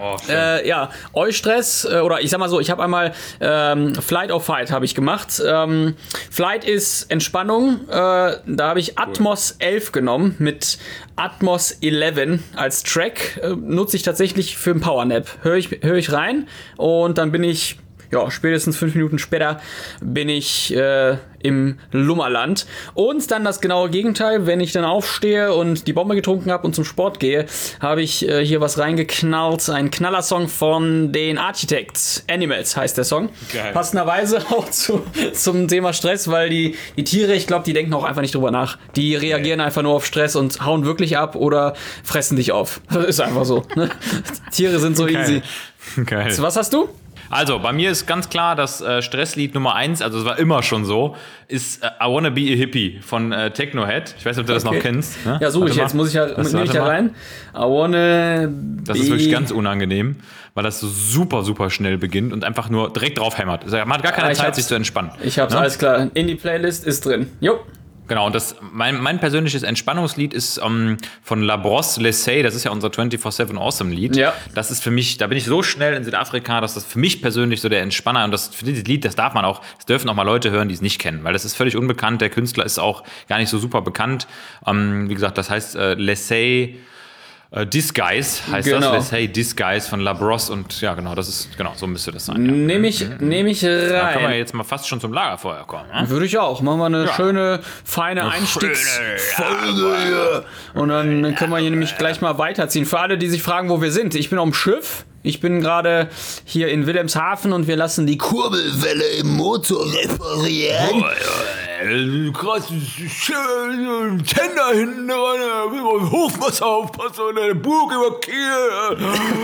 Eustress, oder ich sag mal so, ich habe einmal Flight or Fight habe ich gemacht. Flight ist Entspannung. Da habe ich Atmos 11 genommen mit Atmos 11 als Track. Nutze ich tatsächlich für einen Powernap. Hör ich rein und dann bin ich spätestens 5 Minuten später bin ich im Lummerland. Und dann das genaue Gegenteil, wenn ich dann aufstehe und die Bombe getrunken habe und zum Sport gehe, habe ich hier was reingeknallt. Ein Knallersong von den Architects. Animals heißt der Song. Geil. Passenderweise auch zum Thema Stress, weil die Tiere, ich glaube, die denken auch einfach nicht drüber nach. Die reagieren einfach nur auf Stress und hauen wirklich ab oder fressen dich auf. Das ist einfach so. Ne? Tiere sind so easy. Geil. So, was hast du? Also, bei mir ist ganz klar, das Stresslied Nummer 1, also es war immer schon so, ist I Wanna Be a Hippie von Technohead. Ich weiß nicht, ob du das noch kennst. Ne? Ja, suche ich jetzt. Muss ich ja rein. I wanna Das ist wirklich ganz unangenehm, weil das so super, super schnell beginnt und einfach nur direkt drauf hämmert. Also, man hat gar keine Zeit, sich zu entspannen. Ich hab's, alles klar. In die Playlist ist drin. Jo. Genau, und mein persönliches Entspannungslied ist von La Brosse L'Essay, das ist ja unser 24/7 Awesome-Lied. Ja. Das ist für mich, da bin ich so schnell in Südafrika, dass das für mich persönlich so der Entspanner, und das für dieses Lied, das dürfen auch mal Leute hören, die es nicht kennen, weil das ist völlig unbekannt, der Künstler ist auch gar nicht so super bekannt. Wie gesagt, das heißt L'Essay Disguise heißt genau. das, L'Essay Disguise von La Brosse, und ja, genau, das ist, genau, so müsste das sein. Ja. Nehme ich rein. Da können wir jetzt mal fast schon zum Lagerfeuer kommen. Ne? Würde ich auch. Machen wir eine schöne, feine Einstiegsfolge. Und dann können wir hier nämlich gleich mal weiterziehen. Für alle, die sich fragen, wo wir sind. Ich bin auf dem Schiff. Ich bin gerade hier in Wilhelmshaven und wir lassen die Kurbelwelle im Motor reparieren. Krass, schön, Tender hinten dran, Hochwasser aufpassen und eine Burg über Kiel.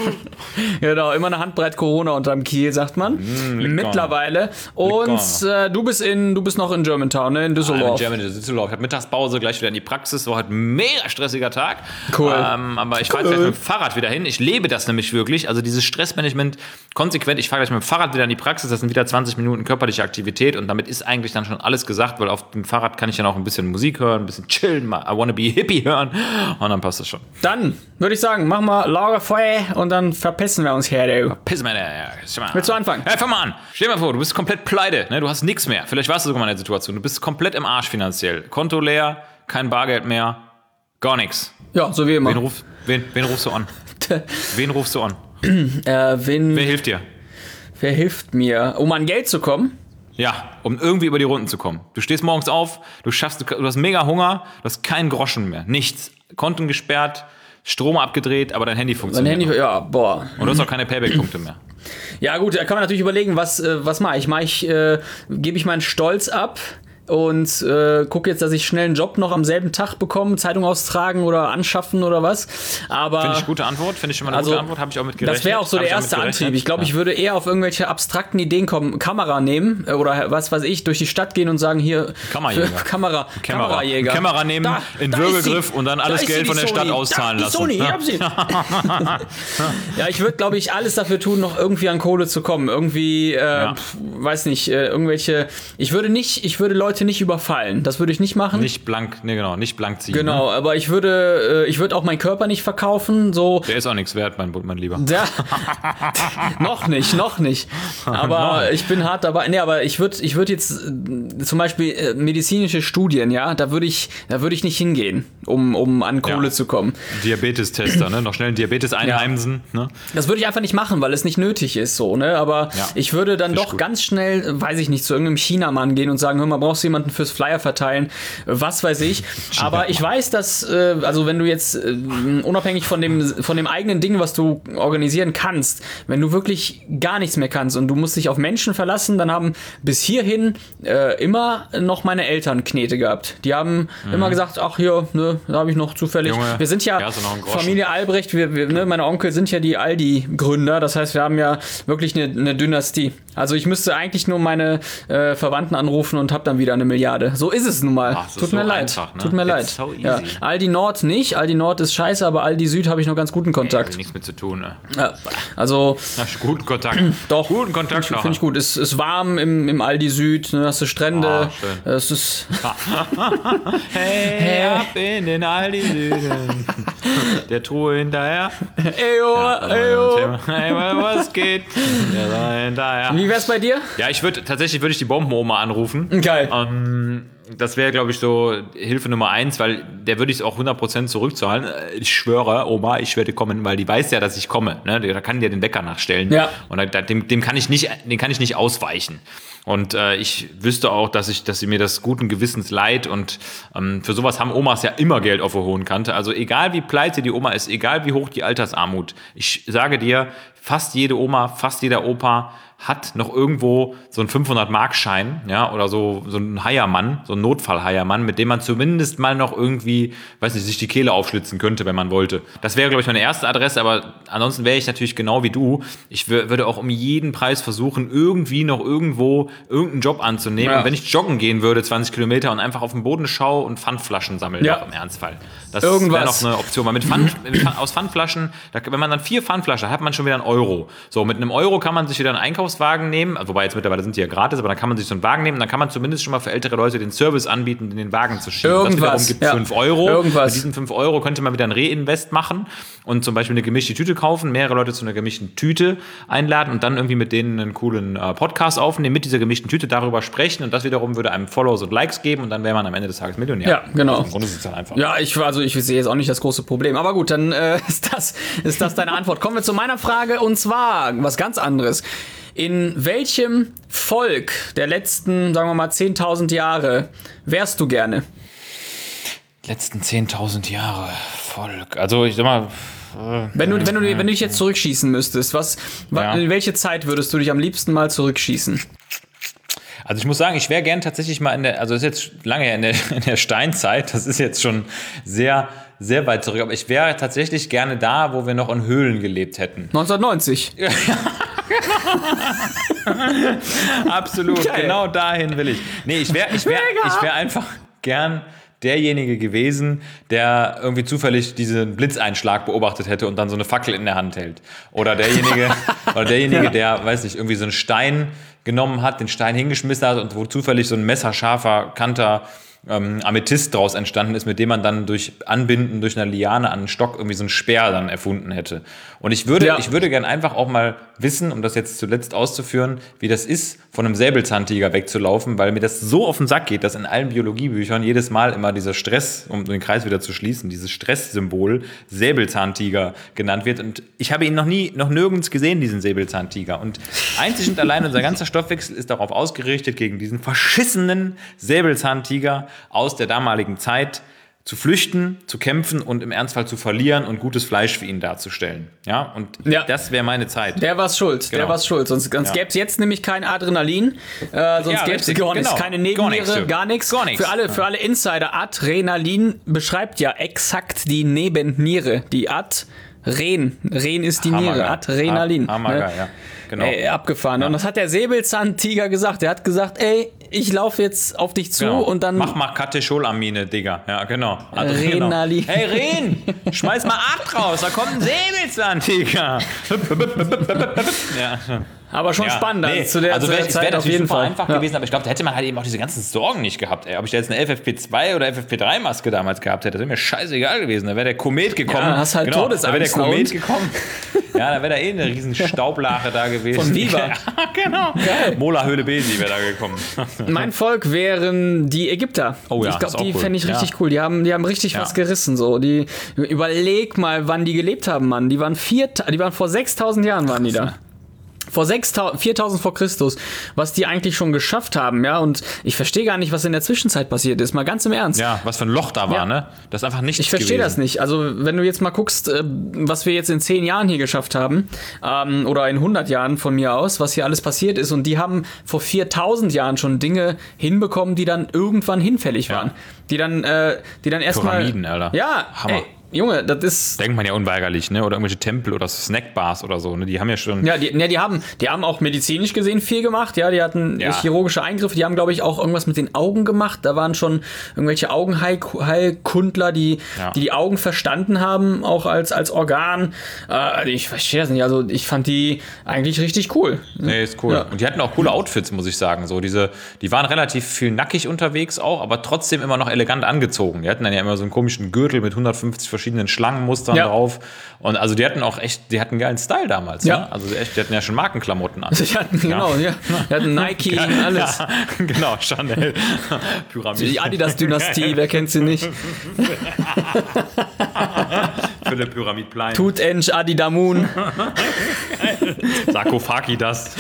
Genau, immer eine Handbreit Corona unterm Kiel, sagt man. Mittlerweile. Und du bist noch in Germantown, ne? In Düsseldorf. In Düsseldorf. Ich habe Mittagspause, gleich wieder in die Praxis. War heute ein mega stressiger Tag. Cool. Aber ich fahre gleich mit dem Fahrrad wieder hin. Ich lebe das nämlich wirklich. Also dieses Stressmanagement konsequent. Ich fahre gleich mit dem Fahrrad wieder in die Praxis. Das sind wieder 20 Minuten körperliche Aktivität. Und damit ist eigentlich dann schon alles gesagt, weil auf dem Fahrrad kann ich dann auch ein bisschen Musik hören, ein bisschen chillen, mal I Wanna Be a Hippie hören. Und dann passt das schon. Dann würde ich sagen, machen wir Lagerfeuer und dann verpissen wir uns her, du. Piss mal. Willst du anfangen? Ja, fang mal an. Stell dir mal vor, du bist komplett pleite, ne? Du hast nichts mehr. Vielleicht warst du sogar mal in der Situation. Du bist komplett im Arsch finanziell. Konto leer, kein Bargeld mehr, gar nichts. Ja, so wie immer. Wen rufst du an? Wen rufst du an? Wer Wer hilft dir? hilft mir? Um an Geld zu kommen? Ja, um irgendwie über die Runden zu kommen. Du stehst morgens auf, du hast mega Hunger, du hast keinen Groschen mehr, nichts. Konten gesperrt, Strom abgedreht, aber dein Handy Mein funktioniert. Handy, ja, boah. Und du hast auch keine Payback-Punkte mehr. Ja gut, da kann man natürlich überlegen, was mache ich? Gebe ich meinen Stolz ab und gucke jetzt, dass ich schnell einen Job noch am selben Tag bekomme, Zeitung austragen oder anschaffen oder was. Aber Finde ich gute Antwort, finde ich schon mal eine gute Antwort, habe ich auch mit gerechnet. das wäre auch so der erste Antrieb. Ich glaube, ich würde eher auf irgendwelche abstrakten Ideen kommen, Kamera nehmen oder was weiß ich, durch die Stadt gehen und sagen, hier Kamerajäger. Kamera nehmen, in Würgegriff und dann alles Geld von der Stadt auszahlen lassen. Sony, ich hab sie. Ja, ich würde, glaube ich, alles dafür tun, noch irgendwie an Kohle zu kommen. Irgendwie, weiß nicht, irgendwelche. Ich würde Leute nicht überfallen. Das würde ich nicht machen. Nicht blank ziehen. Genau, Ne? aber ich würde auch meinen Körper nicht verkaufen. So. Der ist auch nichts wert, mein Lieber. Noch nicht. Aber ich bin hart dabei. Nee, aber ich würde jetzt zum Beispiel medizinische Studien, ja, da würde ich nicht hingehen, um an Kohle zu kommen. Diabetestester, ne? Noch schnell einen Diabetes einheimsen. Ne? Das würde ich einfach nicht machen, weil es nicht nötig ist, so, ne? Aber ich würde dann doch ganz schnell, weiß ich nicht, zu irgendeinem Chinamann gehen und sagen, hör mal, brauchst du jemanden fürs Flyer verteilen? Was weiß ich. Aber ich weiß, dass, also wenn du jetzt unabhängig von dem eigenen Ding, was du organisieren kannst, wenn du wirklich gar nichts mehr kannst und du musst dich auf Menschen verlassen, dann haben bis hierhin immer noch meine Eltern Knete gehabt. Die haben immer gesagt, ach hier, ne, da habe ich noch zufällig. Junge, wir sind ja Familie Albrecht, ne, meine Onkel sind ja die Aldi-Gründer, das heißt, wir haben ja wirklich eine Dynastie. Also ich müsste eigentlich nur meine Verwandten anrufen und habe dann wieder 1 Milliarde. So ist es nun mal. Tut mir leid. Einfach, ne? Tut mir leid. So easy. Ja. Aldi Nord nicht. Aldi Nord ist scheiße, aber Aldi Süd habe ich noch ganz guten Kontakt. Nichts mit zu tun, ne? Ja. Also. Guten Kontakt. Doch. Guten Kontakt. Finde ich gut. Es ist warm im Aldi Süd. Ne? Hast du Strände. Schön. Es ist. Hey, ab in den Aldi Süden. Der Truhe hinterher. Eyo. Hey, was geht? Der hinterher. Wie wär's bei dir? Ja, tatsächlich würde ich die Bombenoma anrufen. Geil. Das wäre, glaube ich, so Hilfe Nummer 1, weil der würde ich es auch 100% zurückzahlen. Ich schwöre, Oma, ich werde kommen, weil die weiß ja, dass ich komme. Ne? Da kann die ja den Wecker nachstellen. Ja. Und dem kann ich nicht ausweichen. Und ich wüsste auch, dass sie mir das guten Gewissens leid und für sowas haben Omas ja immer Geld auf der hohen Kante. Also egal wie pleite die Oma ist, egal wie hoch die Altersarmut, ich sage dir, fast jede Oma, fast jeder Opa hat noch irgendwo so einen 500-Mark-Schein, ja, oder so einen Heiermann, so einen Notfall-Heiermann, mit dem man zumindest mal noch irgendwie, weiß nicht, sich die Kehle aufschlitzen könnte, wenn man wollte. Das wäre, glaube ich, meine erste Adresse, aber ansonsten wäre ich natürlich genau wie du. Ich würde auch um jeden Preis versuchen, irgendwie noch irgendwo irgendeinen Job anzunehmen. Ja. Und wenn ich joggen gehen würde, 20 Kilometer und einfach auf den Boden schaue und Pfandflaschen sammeln, auch im Ernstfall. Das wäre noch eine Option. Weil aus Pfandflaschen, wenn man dann 4 Pfandflaschen hat, man schon wieder 1 Euro. So, mit 1 Euro kann man sich wieder einen Einkaufswagen nehmen, wobei jetzt mittlerweile sind die ja gratis, aber dann kann man sich so einen Wagen nehmen und dann kann man zumindest schon mal für ältere Leute den Service anbieten, in den Wagen zu schieben. Das wiederum gibt 5 Euro. Mit diesen 5 Euro könnte man wieder ein Reinvest machen und zum Beispiel eine gemischte Tüte kaufen, mehrere Leute zu einer gemischten Tüte einladen und dann irgendwie mit denen einen coolen Podcast aufnehmen, mit dieser gemischten Tüte darüber sprechen und das wiederum würde einem Follows und Likes geben und dann wäre man am Ende des Tages Millionär. Ja, genau. Also im Grunde ist es dann einfach. Ja, ich sehe jetzt auch nicht das große Problem. Aber gut, dann ist das deine Antwort. Kommen wir zu meiner Frage und zwar was ganz anderes. In welchem Volk der letzten, sagen wir mal, 10.000 Jahre wärst du gerne? Letzten 10.000 Jahre Volk. Also ich sag mal... Wenn du dich jetzt zurückschießen müsstest, in welche Zeit würdest du dich am liebsten mal zurückschießen? Also ich muss sagen, ich wäre gern tatsächlich mal also das ist jetzt lange her in der Steinzeit, das ist jetzt schon sehr, sehr weit zurück, aber ich wäre tatsächlich gerne da, wo wir noch in Höhlen gelebt hätten. 1990. Absolut, geil. Genau dahin will ich. Nee, ich wär einfach gern derjenige gewesen, der irgendwie zufällig diesen Blitzeinschlag beobachtet hätte und dann so eine Fackel in der Hand hält. Oder derjenige, der, weiß nicht, irgendwie so einen Stein genommen hat, den Stein hingeschmissen hat und wo zufällig so ein messerscharfer, kanter Amethyst draus entstanden ist, mit dem man dann durch Anbinden durch eine Liane an einen Stock irgendwie so einen Speer dann erfunden hätte. Und ich würde gern einfach auch mal wissen, um das jetzt zuletzt auszuführen, wie das ist, von einem Säbelzahntiger wegzulaufen, weil mir das so auf den Sack geht, dass in allen Biologiebüchern jedes Mal immer dieser Stress, um den Kreis wieder zu schließen, dieses Stresssymbol Säbelzahntiger genannt wird. Und ich habe ihn noch nirgends gesehen, diesen Säbelzahntiger. Und einzig und allein unser ganzer Stoffwechsel ist darauf ausgerichtet, gegen diesen verschissenen Säbelzahntiger aus der damaligen Zeit zu flüchten, zu kämpfen und im Ernstfall zu verlieren und gutes Fleisch für ihn darzustellen. Ja, und das wäre meine Zeit. Der war's schuld, Sonst gäbe es jetzt nämlich kein Adrenalin, sonst gäbe es gar nichts, keine Nebenniere, gar nichts. Für alle Insider, Adrenalin beschreibt ja exakt die Nebenniere, die Ren ist die Niere, Adrenalin. Hammergeil, ja. Genau. Ey, abgefahren. Ja. Und das hat der Säbelzahntiger gesagt. Der hat gesagt, ey, ich laufe jetzt auf dich zu und dann... Mach mal Katecholamine, Digga. Ja, genau. Renalin. Hey, Ren, schmeiß mal 8 raus, da kommt ein Säbelzahntiger. Ja. Aber schon spannend, zu der Zeit auf jeden Fall. Einfach gewesen, aber ich glaube, da hätte man halt eben auch diese ganzen Sorgen nicht gehabt. Ey. Ob ich da jetzt eine FFP2 oder FFP3-Maske damals gehabt hätte, das wäre mir scheißegal gewesen. Da wäre der Komet gekommen. Ja, hast halt Todesangst. Da wäre der Komet gekommen. Ja, da wäre da eine riesen Staublache da gewesen. Von Viva. Ja, genau. Geil. Mola Höhle Besi wäre da gekommen. Mein Volk wären die Ägypter. Oh ja, ich glaube, die fände ich richtig cool. Die haben richtig was gerissen. So. Überleg mal, wann die gelebt haben, Mann. Die waren vor 6.000 Jahren waren die da. Vor 4.000 vor Christus, was die eigentlich schon geschafft haben, ja, und ich verstehe gar nicht, was in der Zwischenzeit passiert ist, mal ganz im Ernst. Ja, was für ein Loch da war, ne? Das ist einfach nichts Ich verstehe das nicht, also wenn du jetzt mal guckst, was wir jetzt in 10 Jahren hier geschafft haben, oder in 100 Jahren von mir aus, was hier alles passiert ist, und die haben vor 4.000 Jahren schon Dinge hinbekommen, die dann irgendwann hinfällig waren. Die dann erstmal... Pyramiden, Alter. Ja, Hammer. Ey, Junge, das ist... Denkt man ja unweigerlich, ne? Oder irgendwelche Tempel oder Snackbars oder so, ne? Die haben ja schon... Ja, die haben auch medizinisch gesehen viel gemacht, ja. Die hatten chirurgische Eingriffe, die haben, glaube ich, auch irgendwas mit den Augen gemacht. Da waren schon irgendwelche Augenheilkundler, die Augen verstanden haben, auch als Organ. Ich verstehe das nicht, also ich fand die eigentlich richtig cool. Nee, ist cool. Ja. Und die hatten auch coole Outfits, muss ich sagen. So die waren relativ viel nackig unterwegs auch, aber trotzdem immer noch elegant angezogen. Die hatten dann ja immer so einen komischen Gürtel mit 150 verschiedenen Schlangenmustern drauf. Und also die hatten einen geilen Style damals. Ja. Ne? Also die hatten ja schon Markenklamotten an. Die hatten Nike, alles. Ja, genau, Chanel, Pyramide. Die Adidas-Dynastie, wer kennt sie nicht? Für den Pyramidplein. Tutench Adidamun. Sarkophagi das.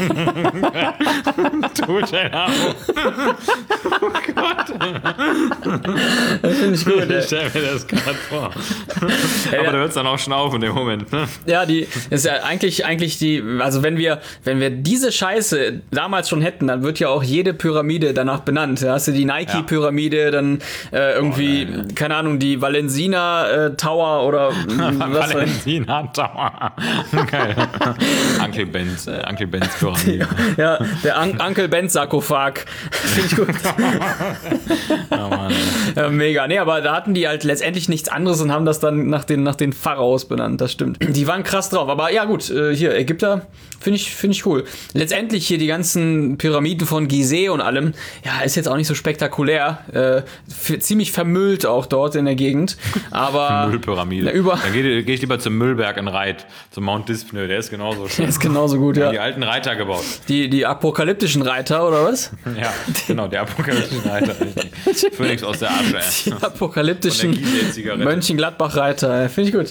Tutench. Oh Gott. Das finde ich gut. Ich stelle mir das gerade vor. Aber du hörst dann auch schnaufen in dem Moment. Ne? Ja, ist ja eigentlich die, also wenn wir diese Scheiße damals schon hätten, dann wird ja auch jede Pyramide danach benannt. Da hast du die Nike-Pyramide, dann irgendwie, keine Ahnung, die Valensina Tower oder was. Valensina Tower. Geil. Uncle Ben's Pyramide. Ja, der Uncle Ben's Sarkophag. Finde ich gut. Oh Mann, mega. Nee, aber da hatten die halt letztendlich nichts anderes und haben das dann nach den Pharaos benannt, das stimmt. Die waren krass drauf, aber ja gut, hier Ägypter finde ich cool. Letztendlich hier die ganzen Pyramiden von Gizeh und allem, ja, ist jetzt auch nicht so spektakulär, ziemlich vermüllt auch dort in der Gegend, aber... Müllpyramide. Dann gehe ich lieber zum Müllberg in Reit, zum Mount Dyspnö, der ist genauso schön. Der ist genauso gut, ja. Die alten Reiter gebaut. Die apokalyptischen Reiter, oder was? Ja, genau, der apokalyptischen Reiter. Phönix aus der Asche. Die apokalyptischen Mönchengladbach-Reiter, finde ich gut.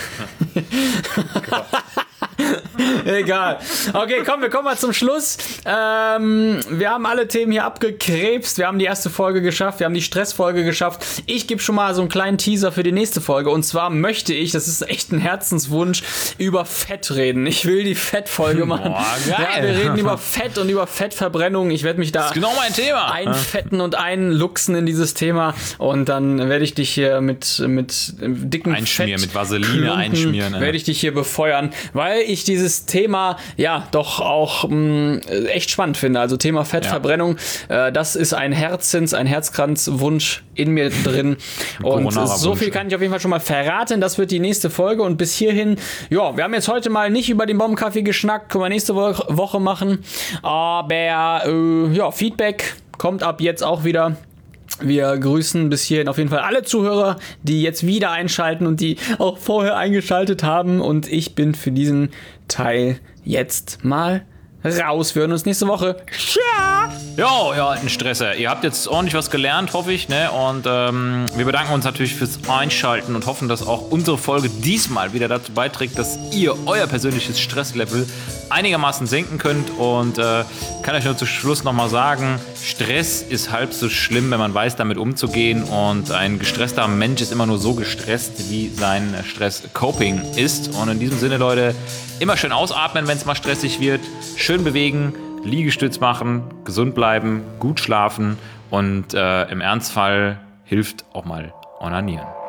Egal. Okay, komm, wir kommen mal zum Schluss. Wir haben alle Themen hier abgekrebst. Wir haben die erste Folge geschafft. Wir haben die Stressfolge geschafft. Ich gebe schon mal so einen kleinen Teaser für die nächste Folge. Und zwar möchte ich, das ist echt ein Herzenswunsch, über Fett reden. Ich will die Fettfolge machen. Boah, geil. Ja, wir reden über Fett und über Fettverbrennung. Ich werde mich da das ist genau mein Thema. einfetten und einluchsen in dieses Thema. Und dann werde ich dich hier mit dicken Einschmieren, Fett mit Vaseline einschmieren. Werde ich dich hier befeuern, weil ich dieses Thema ja doch auch echt spannend finde. Also Thema Fettverbrennung, das ist ein Herzkranzwunsch in mir drin. Und so viel kann ich auf jeden Fall schon mal verraten. Das wird die nächste Folge. Und bis hierhin, ja, wir haben jetzt heute mal nicht über den Bombenkaffee geschnackt. Können wir nächste Woche machen. Aber ja, Feedback kommt ab jetzt auch wieder. Wir grüßen bis hierhin auf jeden Fall alle Zuhörer, die jetzt wieder einschalten und die auch vorher eingeschaltet haben. Und ich bin für diesen Teil jetzt mal raus. Wir hören uns nächste Woche. Ciao! Jo, ihr alten Stresser. Ihr habt jetzt ordentlich was gelernt, hoffe ich. Ne? Und wir bedanken uns natürlich fürs Einschalten und hoffen, dass auch unsere Folge diesmal wieder dazu beiträgt, dass ihr euer persönliches Stresslevel einigermaßen senken könnt. Und kann euch nur zum Schluss nochmal sagen, Stress ist halb so schlimm, wenn man weiß, damit umzugehen. Und ein gestresster Mensch ist immer nur so gestresst, wie sein Stress-Coping ist. Und in diesem Sinne, Leute, immer schön ausatmen, wenn es mal stressig wird. Schön bewegen, Liegestütz machen, gesund bleiben, gut schlafen und im Ernstfall hilft auch mal onanieren.